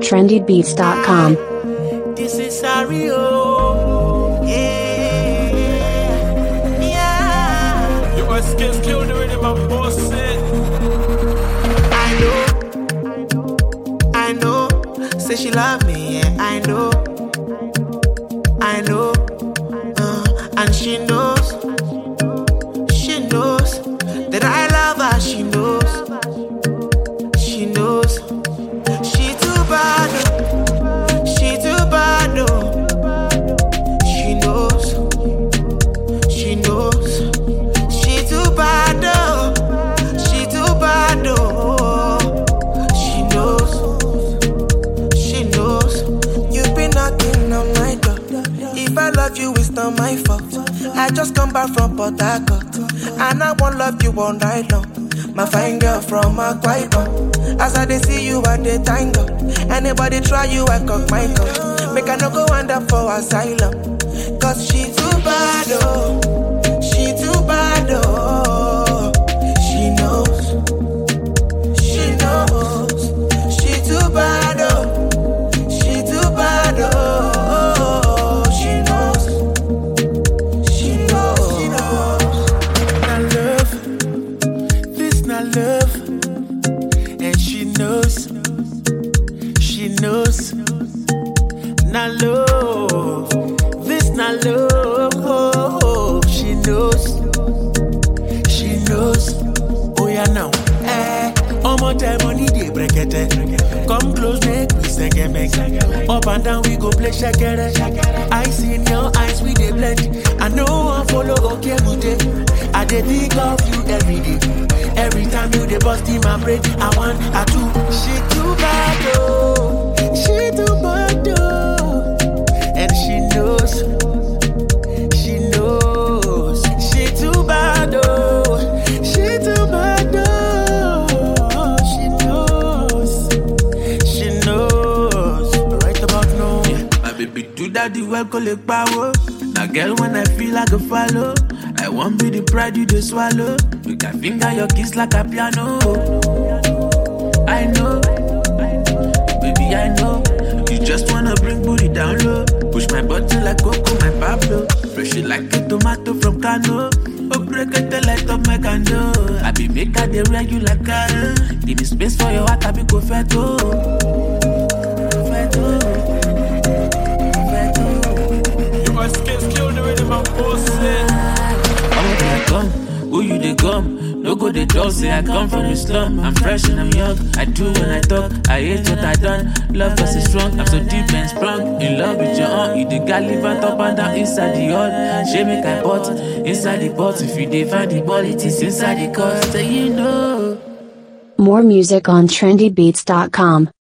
trendybeats.com. This is Ario. Yeah. Yeah. You must get killed already, my boss said. I know. Say she love me, yeah, I know. And she knows that I love her, she knows. She too bad, she too bad, she knows. She too bad, she too bad, she knows. You've been knocking on my door. If I love you, it's not my fault. I just come back from Port Harcourt, and I won't love you all night long. My fine girl from Akwa. As I see you at the tango. Anybody try you, I cock my cup. Make I no go end up for asylum. Cause she too bad, oh. She too bad, oh. She knows. She too bad, oh. She too bad, oh. Love, and she knows, not love, this not love, she knows, oh yeah now, all my time money they break it, come close make we sing it, up and down we go play shakere, I see in your eyes we they blend, I know I follow okay today, I dey think of you every day. Every time you dey bust in my brain, I want, I do. She too bad, oh. She too bad, oh. And she knows. She too bad, oh. She too bad, oh. She knows. But right about now, yeah. My baby do that the well collect power. Now girl, when I feel like a follow, I won't be the pride you just swallow. You can finger your kiss like a piano. I know, baby, I know. You just wanna bring booty down low. Push my button like Coco, my Pablo. Fresh it like a tomato from Kano. Oh, break it the light of my candle. I be make her the regular car. Give me space for your heart, I be go feto. You must get skilled already, my boss said. Who you they come? No go they talk, say I come from the slum. I'm fresh and I'm young, I do when I talk. I hate what I done, love us is strong. I'm so deep and sprung, in love with your aunt. You the gallivant up and down inside the hall. She make I pot, inside the pot. If you find the ball, it is inside the cost. So you know. More music on trendybeats.com.